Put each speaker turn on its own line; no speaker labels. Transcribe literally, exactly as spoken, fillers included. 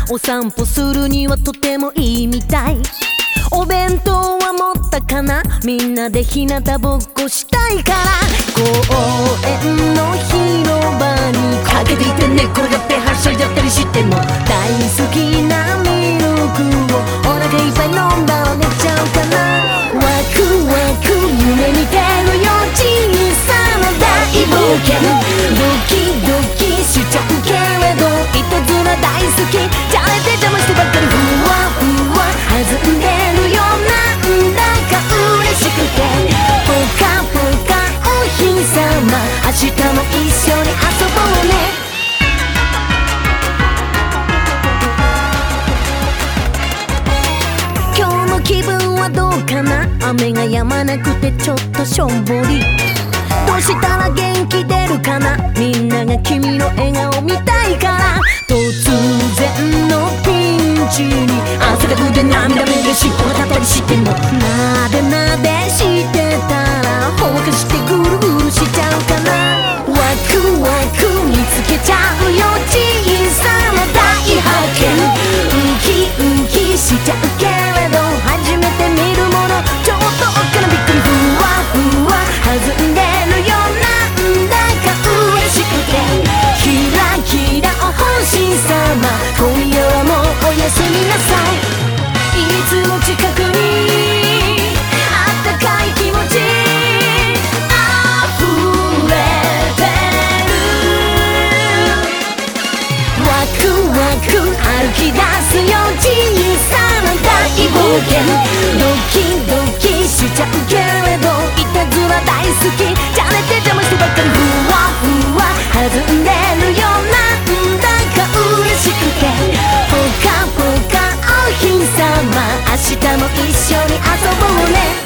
お散歩するにはとてもいいみたい。お弁当は持ったかな、みんなで日向ぼっこしたいから。公園の広場にかけていて寝転がってはしゃいじゃったりしても、大好きなミルクをお腹いっぱい飲んだら寝ちゃうかな。ワクワク夢見てるよ小さな大冒険、ドキドキしちゃうけれどいたずら大好き、じゃれて邪魔してばっかりふわふわ弾んでるよ、なんだか嬉しくてポカポカお日様、明日も一緒に遊ぼうね。今日の気分はどうかな、雨が止まなくてちょっとしょんぼり。どうしたら元気出るかな、みんなが君の笑顔見たいから。突然のピンチに汗だくで涙目で尻尾が立ったりしても、なでなでしてたらほかしてぐるぐるしちゃうかな。ワクワク見つけちゃうよ小さな大発見、ウキウキしちゃうけれど初めて見るもの、ちょっとおっかなびっくり、ふわふわ弾んでるよ、なんだか嬉しくてキラキラお星様、今夜はもうおやすみなさい。いつも近くにあったかい気持ち溢れてる。ワクワク歩き出すよ小さな大冒険、ドキドキしちゃうけれどいたずら大好き、じゃれて邪魔してばっかりふわふわ弾んでるよ、なんだか嬉しくてポカポカお日様、明日も一緒に遊ぼうね。